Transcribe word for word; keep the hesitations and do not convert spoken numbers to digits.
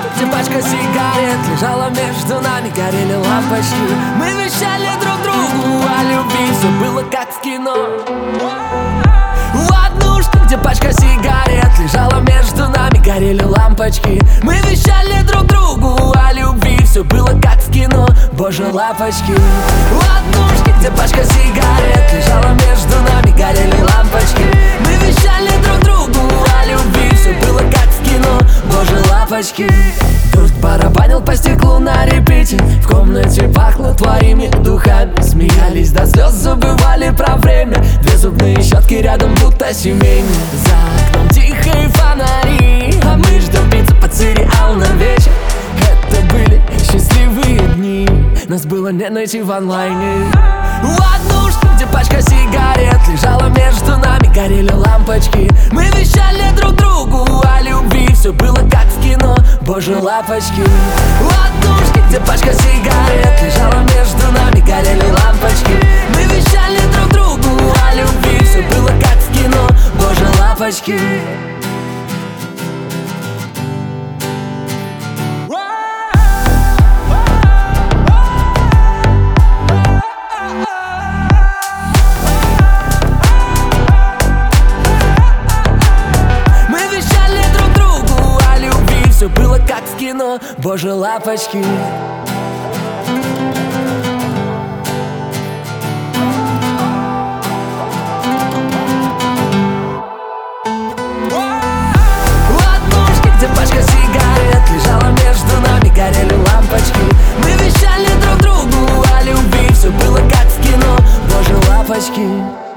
где пачка сигарет лежала между нами, горели лампочки. Мы вещали друг другу о любви, все было как в кино. В однушке, где пачка сигарет лежала между нами, горели лампочки. Мы вещали друг другу о любви, все было как в кино. Боже, лапочки. В однушке, где пачка сигарет лежала между нами, горели лампочки. Мы вещали друг другу о любви, все было как в кино. Боже, лапочки. Дождь барабанил по стеклу на репите, в комнате пахло твоими духами. Смеялись до слез, забывали про время. Две зубные щетки рядом, будто семейные. За окном тихие фонари, а мы ждем пиццу под сериал на вечер. Это были счастливые дни, нас было не найти в онлайне. В однушке, где пачка сигарет лежала между нами, горели лампочки. Мы вещали друг другу о любви, все было как в кино. Боже, лапочки. В однушке, где пачка сигарет лежала между нами, горели лампочки. Мы вещали друг другу о любви, все было как в кино. Боже, лапочки. Все было как в кино, боже, лапочки. В однушке, где пачка сигарет лежала между нами, горели лампочки. Мы вещали друг другу о любви, все было как в кино, боже, лапочки.